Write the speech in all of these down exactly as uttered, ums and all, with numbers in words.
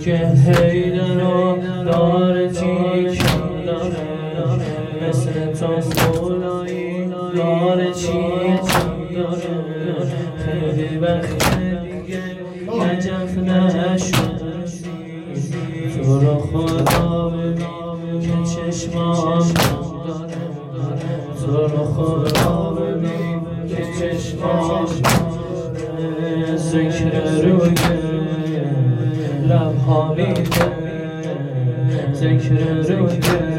که حیدر رو داره چیکم داره، مثل تو مولایی داره چیکم داره. خیلی وقت دیگه نجف نشدی، تو رو خدا ببین که چشمام داره، تو رو خدا ببین که چشمام داره. ذکر روی لبها میده، ذکر روی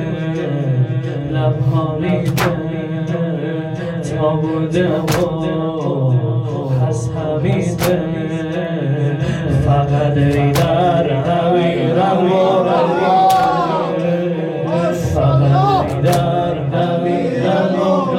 لبها میده، تا بوده و هست همیده. فقط ای در همیرم و فقط ای در همیرم و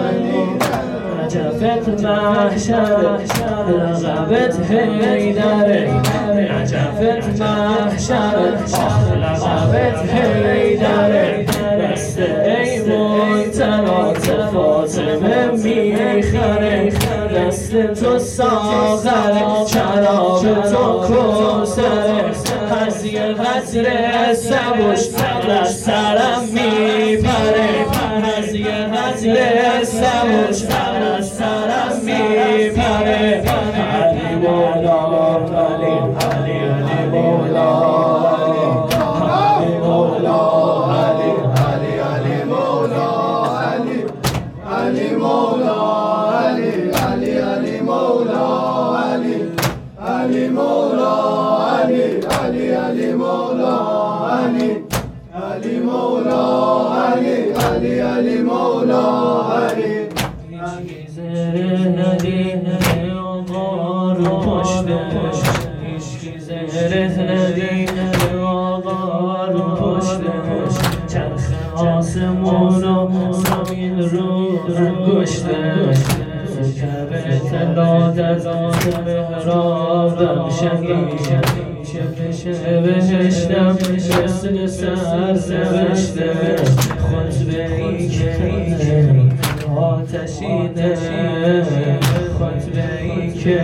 نجفت محشر لقبت حیدره، نجفت محشر لقبت حیدره. دست ای منتنات فاطمه میخره، دست تو ساغره، شراب تو کوثره. از یه قطره سبوش از سرم میپره، از یه قطره سبوش از سرم میپره. علی مولا علی علی علی مولا علی مولا علی علی علی مولا علی علی مولا علی علی علی مولا علی علی مولا علی علی علی مولا علی علی مولا علی علی علی مولا علی. زره ندیده آقا رو پشتش، هیچکی زره ندیده آقا رو پشتش. چرخ آسمون و زمین رو انگشتش، کعبه تلادت مهرابم شهید. چه بهشتم مثل سرنوشته، خطبه ای که آتشینه، خطبه ای که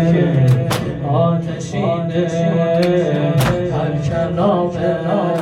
آتشینه. هر کلامه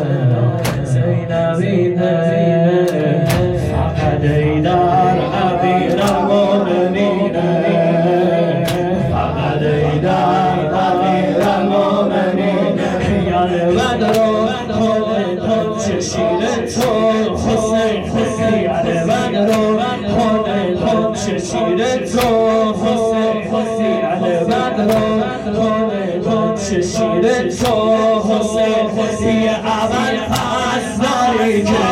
زینبینه، فقط ای در امیر المؤمنینه، فقط ای در امیر المؤمنینه. یاد بدر خود چشیده تو حسین، یاد بدر خود چشیده تو حسین، یاد بدر خود چشیده تو حسین. یه اول پس داری که